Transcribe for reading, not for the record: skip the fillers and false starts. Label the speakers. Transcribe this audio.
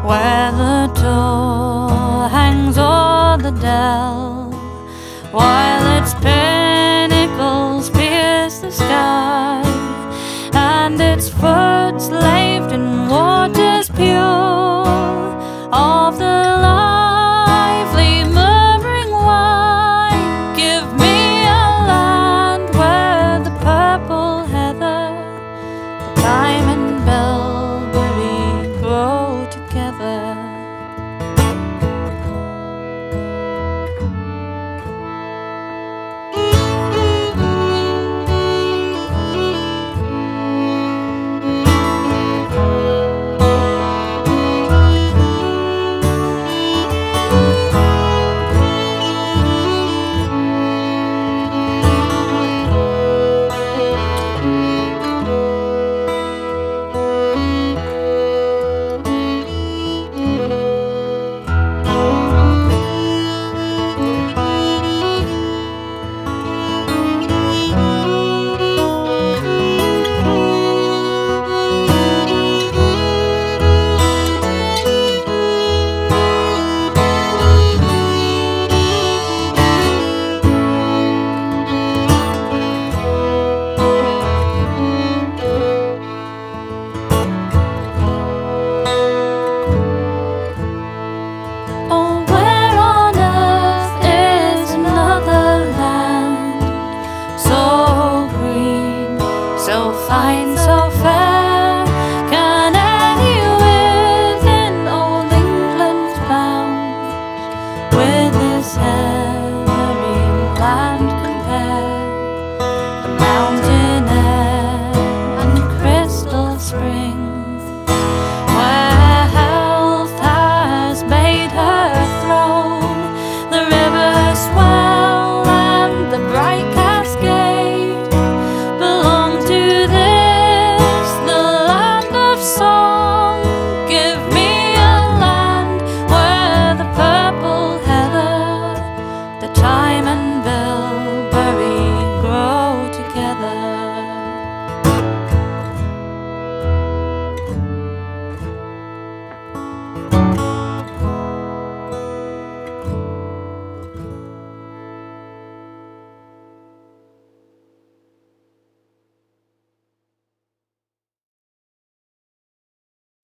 Speaker 1: where the door hangs o'er the dell, while its pinnacles pierce the sky, and its foot's laved in waters pure of the lively murmuring wine. Give me a land where the purple heather, the thyme and bilberry grow together.